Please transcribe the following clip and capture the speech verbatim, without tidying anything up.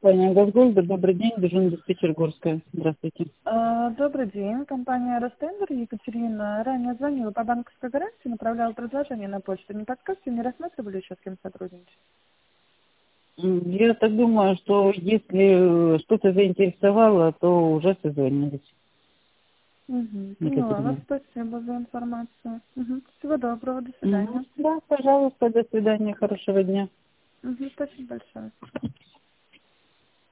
Компания «Газгольд». Добрый день, дежурный диспетчер Горская. Здравствуйте. А, Добрый день, компания «Ростендер», Екатерина. Ранее звонила по банковской гарантии, направляла предложение на почту. Не подскажете, не рассматривали еще с кем сотрудничать? М, Я так думаю, что если э, что-то заинтересовало, то уже созвонились. Угу, поняла вас, Екатерина. спасибо за информацию. Угу. Всего доброго, до Мгм. свидания. Да, пожалуйста, до свидания, хорошего дня. Угу, спасибо большое.